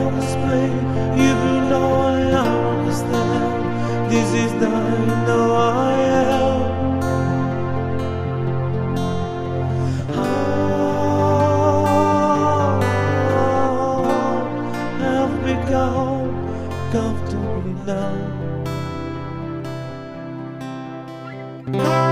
explain, even though I understand. This is the I know I am. Have become comfortable now.